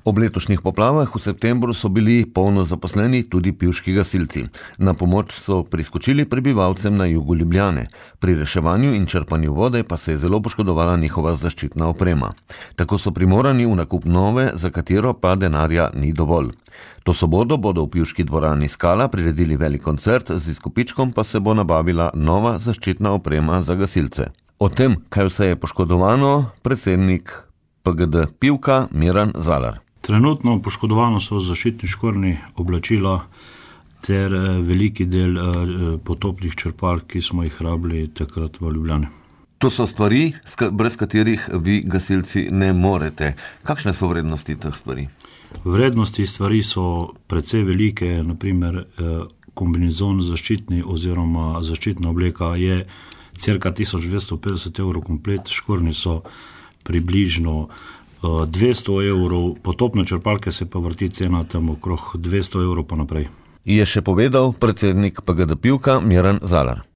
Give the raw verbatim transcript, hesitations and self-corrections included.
Ob letošnjih poplavah v septembru so bili polno zaposleni tudi pivški gasilci. Na pomoč so priskočili prebivalcem na jugu Ljubljane. Pri reševanju in črpanju vode pa se je zelo poškodovala njihova zaščitna oprema. Tako so primorani v nakup nove, za katero pa denarja ni dovolj. To soboto bodo v pivški dvorani Skala priredili velik koncert, z izkupičkom pa se bo nabavila nova zaščitna oprema za gasilce. O tem, kaj vse je poškodovano, predsednik P G D Pivka Miran Zalar. Trenutno poškodovano so zaščitni škornji, oblačila ter veliki del potopnih črpalk, ki smo jih rabili takrat v Ljubljani. To so stvari, brez katerih vi gasilci ne morete. Kakšne so vrednosti teh stvari? Vrednosti stvari so precej velike, naprimer kombinezon zaščitni oziroma zaščitna obleka je cirka tisoč dvesto petdeset evrov komplet, škornji so približno dvesto evrov, potopne črpalke se pa vrti cena tam okrog dvesto evrov pa naprej. Je še povedal predsednik P G D Pivka Miran Zalar.